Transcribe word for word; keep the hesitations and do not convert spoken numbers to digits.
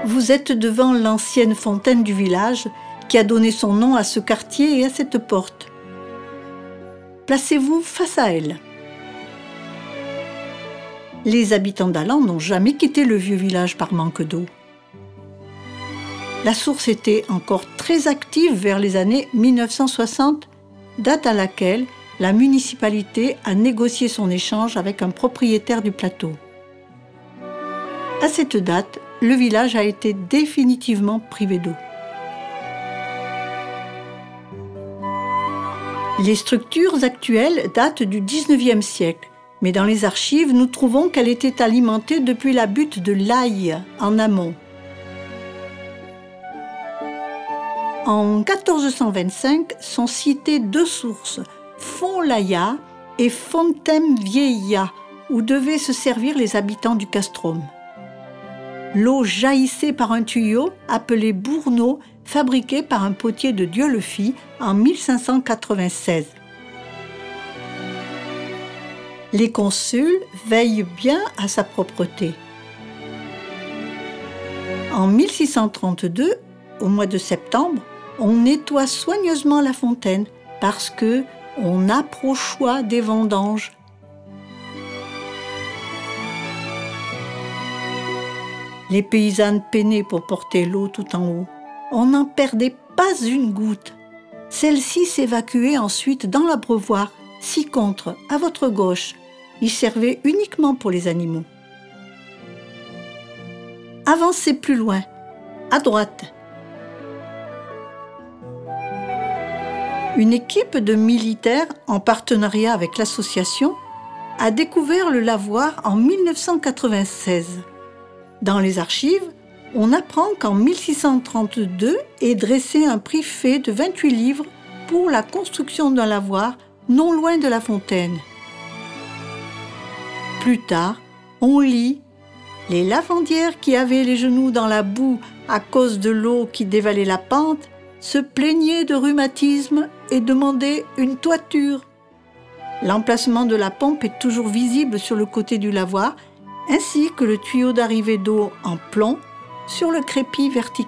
Vous êtes devant l'ancienne fontaine du village qui a donné son nom à ce quartier et à cette porte. Placez-vous face à elle. Les habitants d'Allan n'ont jamais quitté le vieux village par manque d'eau. La source était encore très active vers les années mille neuf cent soixante, date à laquelle la municipalité a négocié son échange avec un propriétaire du plateau. À cette date, le village a été définitivement privé d'eau. Les structures actuelles datent du dix-neuvième siècle, mais dans les archives, nous trouvons qu'elle était alimentée depuis la butte de l'Aille, en amont. En quatorze cent vingt-cinq sont citées deux sources, Font-Laya et Fontem-Vieilla, où devaient se servir les habitants du castrum. L'eau jaillissait par un tuyau appelé bourneau, fabriqué par un potier de Dieulefit en mille cinq cent quatre-vingt-seize. Les consuls veillent bien à sa propreté. En mille six cent trente-deux, au mois de septembre, on nettoie soigneusement la fontaine parce que on approchoit des vendanges. Les paysannes peinaient pour porter l'eau tout en haut. On n'en perdait pas une goutte. Celle-ci s'évacuait ensuite dans l'abreuvoir, ci-contre, à votre gauche. Il servait uniquement pour les animaux. Avancez plus loin, à droite. Une équipe de militaires, en partenariat avec l'association, a découvert le lavoir en mille neuf cent quatre-vingt-seize. Dans les archives, on apprend qu'en mille six cent trente-deux est dressé un prix fait de vingt-huit livres pour la construction d'un lavoir non loin de la fontaine. Plus tard, on lit « Les lavandières qui avaient les genoux dans la boue à cause de l'eau qui dévalait la pente se plaignaient de rhumatisme et demandaient une toiture. L'emplacement de la pompe est toujours visible sur le côté du lavoir, ainsi que le tuyau d'arrivée d'eau en plomb sur le crépi vertical. »